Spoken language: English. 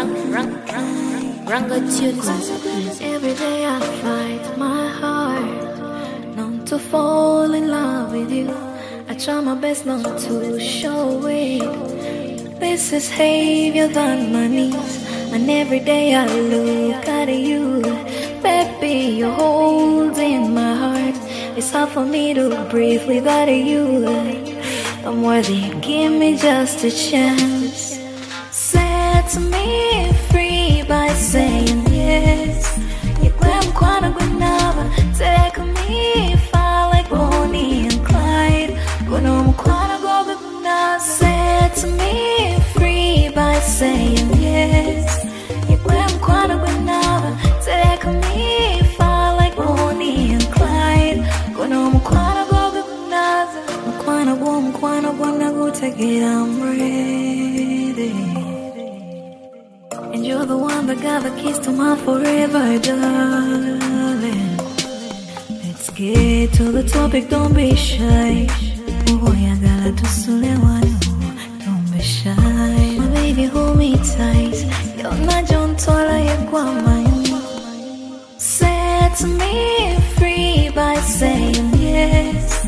Rango tunes. Every day I fight my heart not to fall in love with you. I try my best not to show it. This is heavier than my knees, and every day I look at you. Baby, you're holding my heart. It's hard for me to breathe without you. I'm worthy, give me just a chance. Set me free by saying yes. You grab quite a good number. Take me far like Bonnie and Clyde. Gonna quite a go good now. Set me free by saying yes. You grab quite a good number. Take me far like Bonnie and Clyde. Gonna quite a go good now. Quite a go take it, I'm ready. And you're the one that got the keys to my forever, darling. Let's get to the topic, don't be shy. Oh, I gotta do one. Don't be shy. My baby, hold me tight. You're not John Tola, you're mine. Set me free by saying yes.